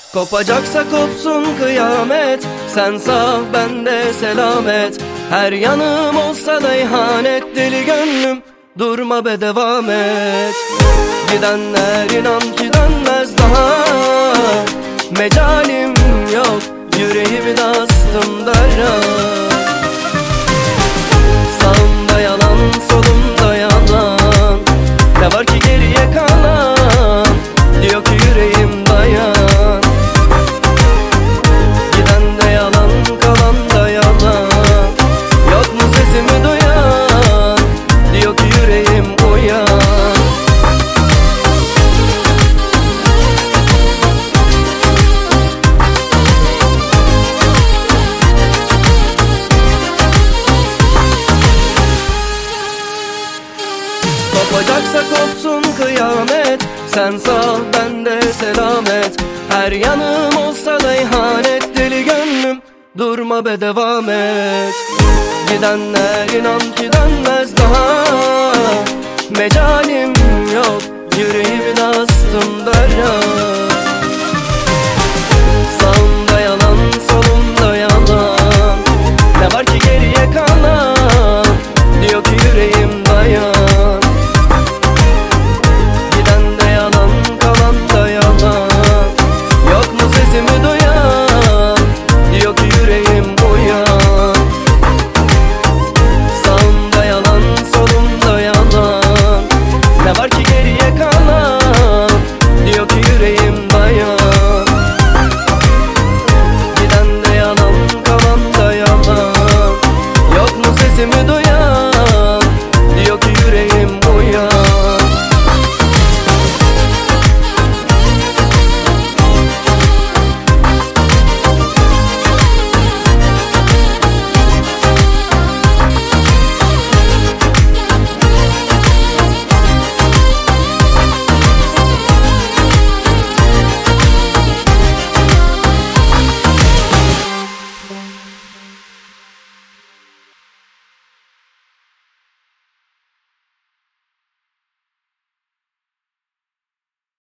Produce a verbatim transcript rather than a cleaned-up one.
Kopacaksa kopsun kıyamet, sen sağ ben de selamet. Her yanım olsa da ihanet, deli gönlüm durma be devam et. Gidenler inan ki dönmez daha, mecalim yok, yüreğimi de astım dara. Sağımda yalan, solumda yalan, ne var ki geriye kalan, diyor ki yüreğim dayan. Giden de yalan, kalan da yalan, yok mu sesimi duyan, diyor ki yüreğim uyan. Kopacaksa kopsun kıyamet, sen sağ ben de selamet. Her yanım olsa da ihanet, deli gönlüm durma be devam et. Gidenler inan ki dönmez daha, mecalim yok, yüreğimi de astım da.